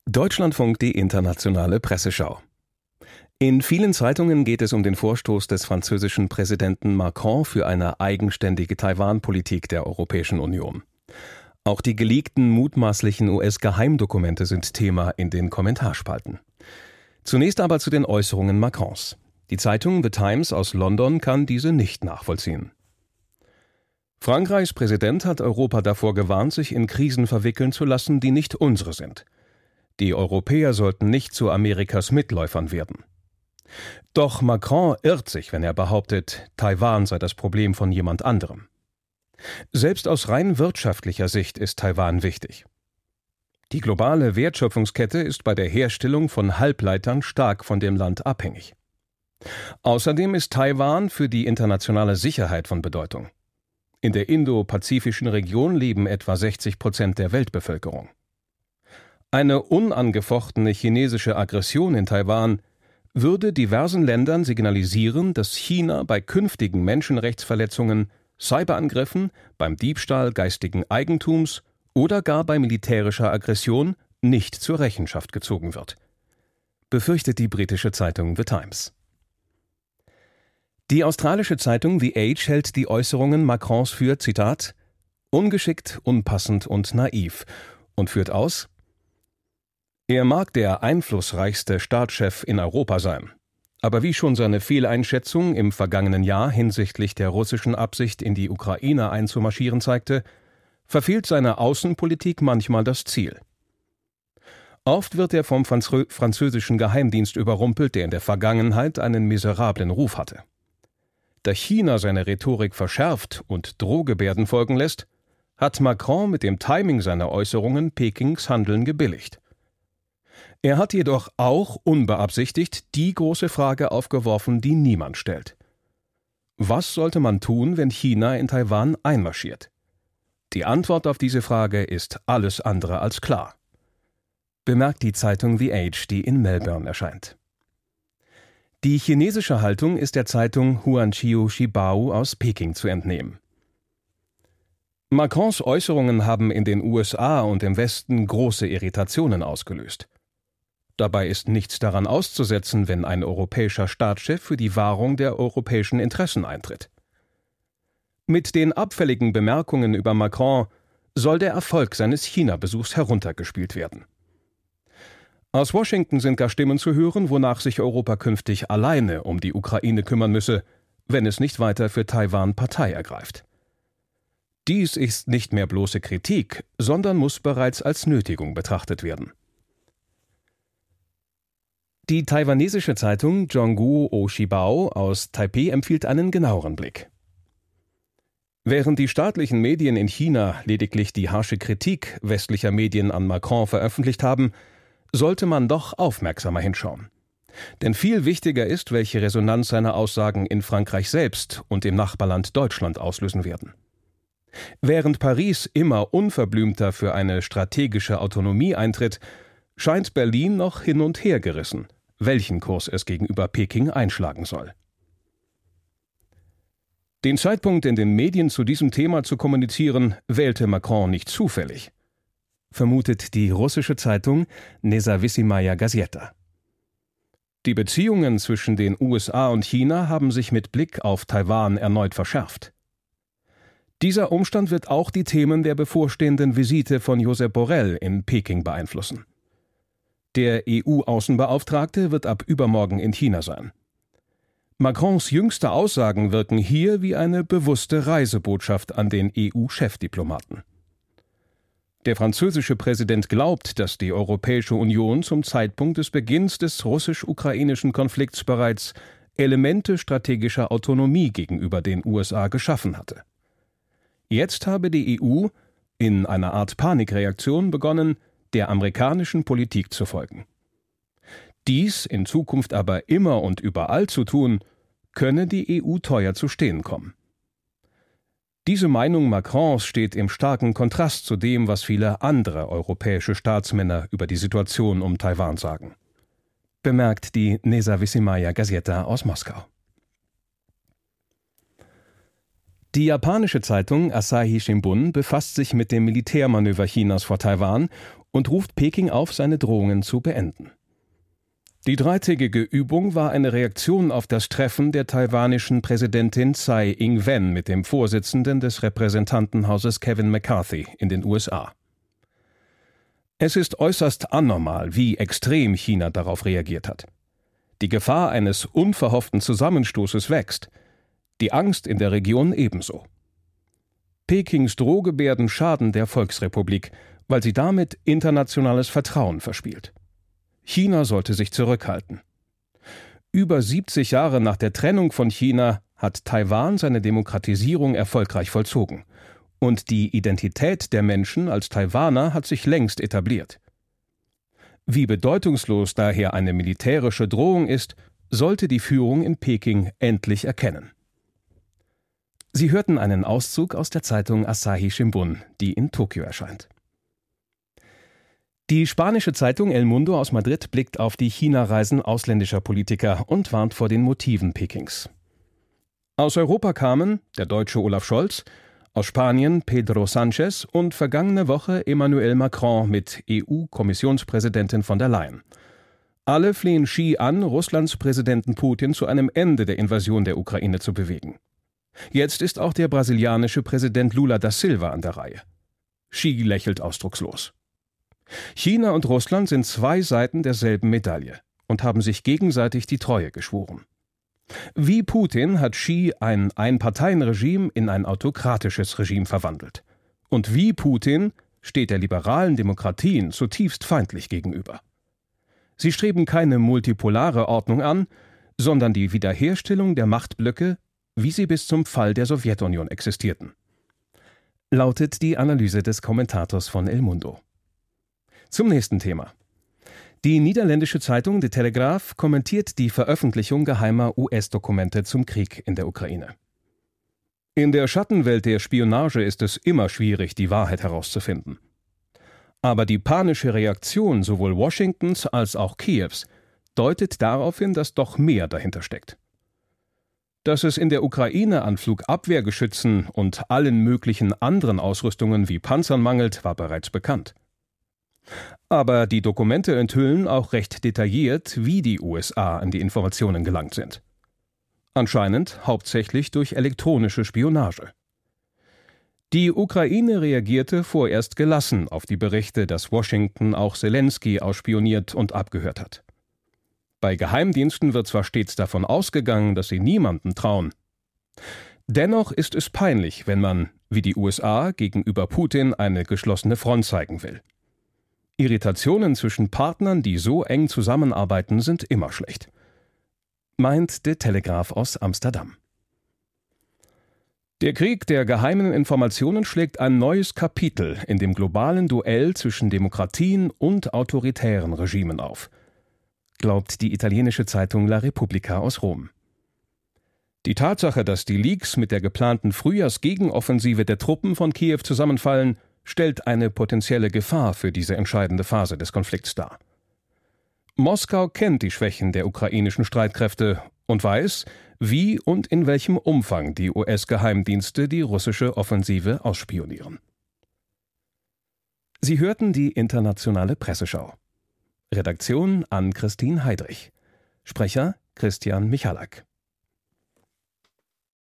Deutschlandfunk, die internationale Presseschau. In vielen Zeitungen geht es um den Vorstoß des französischen Präsidenten Macron für eine eigenständige Taiwan-Politik der Europäischen Union. Auch die geleakten mutmaßlichen US-Geheimdokumente sind Thema in den Kommentarspalten. Zunächst aber zu den Äußerungen Macrons. Die Zeitung The Times aus London kann diese nicht nachvollziehen. Frankreichs Präsident hat Europa davor gewarnt, sich in Krisen verwickeln zu lassen, die nicht unsere sind. Die Europäer sollten nicht zu Amerikas Mitläufern werden. Doch Macron irrt sich, wenn er behauptet, Taiwan sei das Problem von jemand anderem. Selbst aus rein wirtschaftlicher Sicht ist Taiwan wichtig. Die globale Wertschöpfungskette ist bei der Herstellung von Halbleitern stark von dem Land abhängig. Außerdem ist Taiwan für die internationale Sicherheit von Bedeutung. In der indopazifischen Region leben etwa 60% der Weltbevölkerung. Eine unangefochtene chinesische Aggression in Taiwan würde diversen Ländern signalisieren, dass China bei künftigen Menschenrechtsverletzungen, Cyberangriffen, beim Diebstahl geistigen Eigentums oder gar bei militärischer Aggression nicht zur Rechenschaft gezogen wird, befürchtet die britische Zeitung The Times. Die australische Zeitung The Age hält die Äußerungen Macrons für, Zitat, ungeschickt, unpassend und naiv und führt aus: Er mag der einflussreichste Staatschef in Europa sein, aber wie schon seine Fehleinschätzung im vergangenen Jahr hinsichtlich der russischen Absicht, in die Ukraine einzumarschieren zeigte, verfehlt seine Außenpolitik manchmal das Ziel. Oft wird er vom französischen Geheimdienst überrumpelt, der in der Vergangenheit einen miserablen Ruf hatte. Da China seine Rhetorik verschärft und Drohgebärden folgen lässt, hat Macron mit dem Timing seiner Äußerungen Pekings Handeln gebilligt. Er hat jedoch auch unbeabsichtigt die große Frage aufgeworfen, die niemand stellt. Was sollte man tun, wenn China in Taiwan einmarschiert? Die Antwort auf diese Frage ist alles andere als klar, bemerkt die Zeitung The Age, die in Melbourne erscheint. Die chinesische Haltung ist der Zeitung Huanqiu Shibao aus Peking zu entnehmen. Macrons Äußerungen haben in den USA und im Westen große Irritationen ausgelöst. Dabei ist nichts daran auszusetzen, wenn ein europäischer Staatschef für die Wahrung der europäischen Interessen eintritt. Mit den abfälligen Bemerkungen über Macron soll der Erfolg seines China-Besuchs heruntergespielt werden. Aus Washington sind gar Stimmen zu hören, wonach sich Europa künftig alleine um die Ukraine kümmern müsse, wenn es nicht weiter für Taiwan Partei ergreift. Dies ist nicht mehr bloße Kritik, sondern muss bereits als Nötigung betrachtet werden. Die taiwanesische Zeitung Zhongguo Shibao aus Taipeh empfiehlt einen genaueren Blick. Während die staatlichen Medien in China lediglich die harsche Kritik westlicher Medien an Macron veröffentlicht haben, sollte man doch aufmerksamer hinschauen. Denn viel wichtiger ist, welche Resonanz seine Aussagen in Frankreich selbst und im Nachbarland Deutschland auslösen werden. Während Paris immer unverblümter für eine strategische Autonomie eintritt, scheint Berlin noch hin und her gerissen, welchen Kurs es gegenüber Peking einschlagen soll. Den Zeitpunkt in den Medien zu diesem Thema zu kommunizieren, wählte Macron nicht zufällig, vermutet die russische Zeitung Nezawissimaya Gazeta. Die Beziehungen zwischen den USA und China haben sich mit Blick auf Taiwan erneut verschärft. Dieser Umstand wird auch die Themen der bevorstehenden Visite von Josep Borrell in Peking beeinflussen. Der EU-Außenbeauftragte wird ab übermorgen in China sein. Macrons jüngste Aussagen wirken hier wie eine bewusste Reisebotschaft an den EU-Chefdiplomaten. Der französische Präsident glaubt, dass die Europäische Union zum Zeitpunkt des Beginns des russisch-ukrainischen Konflikts bereits Elemente strategischer Autonomie gegenüber den USA geschaffen hatte. Jetzt habe die EU in einer Art Panikreaktion begonnen, der amerikanischen Politik zu folgen. Dies in Zukunft aber immer und überall zu tun, könne die EU teuer zu stehen kommen. Diese Meinung Macrons steht im starken Kontrast zu dem, was viele andere europäische Staatsmänner über die Situation um Taiwan sagen, bemerkt die Nezawissimaya Gazeta aus Moskau. Die japanische Zeitung Asahi Shimbun befasst sich mit dem Militärmanöver Chinas vor Taiwan und ruft Peking auf, seine Drohungen zu beenden. Die dreitägige Übung war eine Reaktion auf das Treffen der taiwanischen Präsidentin Tsai Ing-wen mit dem Vorsitzenden des Repräsentantenhauses Kevin McCarthy in den USA. Es ist äußerst anormal, wie extrem China darauf reagiert hat. Die Gefahr eines unverhofften Zusammenstoßes wächst, die Angst in der Region ebenso. Pekings Drohgebärden schaden der Volksrepublik, weil sie damit internationales Vertrauen verspielt. China sollte sich zurückhalten. Über 70 Jahre nach der Trennung von China hat Taiwan seine Demokratisierung erfolgreich vollzogen. Und die Identität der Menschen als Taiwaner hat sich längst etabliert. Wie bedeutungslos daher eine militärische Drohung ist, sollte die Führung in Peking endlich erkennen. Sie hörten einen Auszug aus der Zeitung Asahi Shimbun, die in Tokio erscheint. Die spanische Zeitung El Mundo aus Madrid blickt auf die China-Reisen ausländischer Politiker und warnt vor den Motiven Pekings. Aus Europa kamen der deutsche Olaf Scholz, aus Spanien Pedro Sánchez und vergangene Woche Emmanuel Macron mit EU-Kommissionspräsidentin von der Leyen. Alle flehen Xi an, Russlands Präsidenten Putin zu einem Ende der Invasion der Ukraine zu bewegen. Jetzt ist auch der brasilianische Präsident Lula da Silva an der Reihe. Xi lächelt ausdruckslos. China und Russland sind zwei Seiten derselben Medaille und haben sich gegenseitig die Treue geschworen. Wie Putin hat Xi ein Einparteienregime in ein autokratisches Regime verwandelt. Und wie Putin steht der liberalen Demokratien zutiefst feindlich gegenüber. Sie streben keine multipolare Ordnung an, sondern die Wiederherstellung der Machtblöcke, wie sie bis zum Fall der Sowjetunion existierten. Lautet die Analyse des Kommentators von El Mundo. Zum nächsten Thema. Die niederländische Zeitung De Telegraaf kommentiert die Veröffentlichung geheimer US-Dokumente zum Krieg in der Ukraine. In der Schattenwelt der Spionage ist es immer schwierig, die Wahrheit herauszufinden. Aber die panische Reaktion sowohl Washingtons als auch Kiews deutet darauf hin, dass doch mehr dahinter steckt. Dass es in der Ukraine an Flugabwehrgeschützen und allen möglichen anderen Ausrüstungen wie Panzern mangelt, war bereits bekannt. Aber die Dokumente enthüllen auch recht detailliert, wie die USA an die Informationen gelangt sind. Anscheinend hauptsächlich durch elektronische Spionage. Die Ukraine reagierte vorerst gelassen auf die Berichte, dass Washington auch Selenskyj ausspioniert und abgehört hat. Bei Geheimdiensten wird zwar stets davon ausgegangen, dass sie niemandem trauen. Dennoch ist es peinlich, wenn man, wie die USA, gegenüber Putin eine geschlossene Front zeigen will. Irritationen zwischen Partnern, die so eng zusammenarbeiten, sind immer schlecht. Meint der Telegraaf aus Amsterdam. Der Krieg der geheimen Informationen schlägt ein neues Kapitel in dem globalen Duell zwischen Demokratien und autoritären Regimen auf, glaubt die italienische Zeitung La Repubblica aus Rom. Die Tatsache, dass die Leaks mit der geplanten Frühjahrsgegenoffensive der Truppen von Kiew zusammenfallen, stellt eine potenzielle Gefahr für diese entscheidende Phase des Konflikts dar. Moskau kennt die Schwächen der ukrainischen Streitkräfte und weiß, wie und in welchem Umfang die US-Geheimdienste die russische Offensive ausspionieren. Sie hörten die internationale Presseschau. Redaktion Ann-Christine Heidrich. Sprecher Christian Michalak.